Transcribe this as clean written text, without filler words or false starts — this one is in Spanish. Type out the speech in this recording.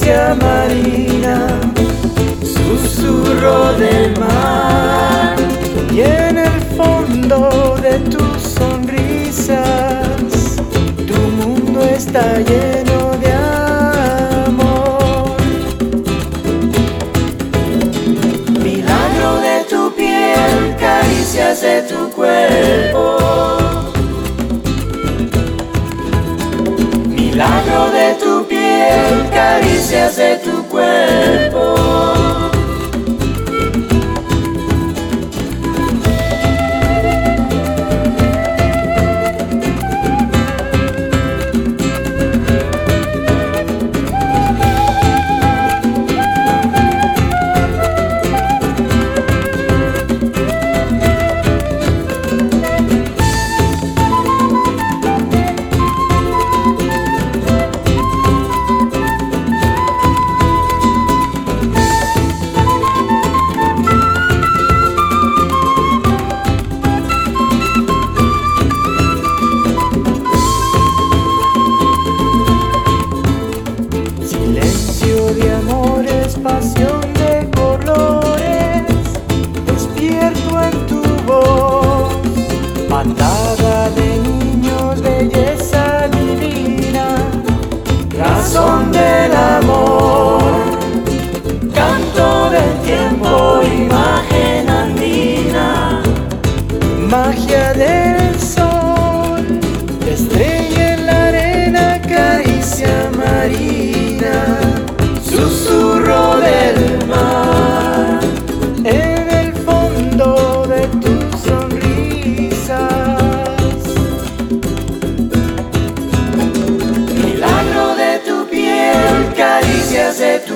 caricia marina, susurro del mar, y en el fondo de tus sonrisas tu mundo está lleno de amor. Milagro de tu piel, caricias de tu cuerpo, milagro de tu piel, caricias de tu cuerpo. De amores, pasión de colores, despierto en tu voz, bandada de niños, belleza divina, razón del amor, canto del tiempo, imagen andina, magia del sol, estrella en la arena, caricia marina, susurro del mar, en el fondo de tus sonrisas, milagro de tu piel, caricias de tu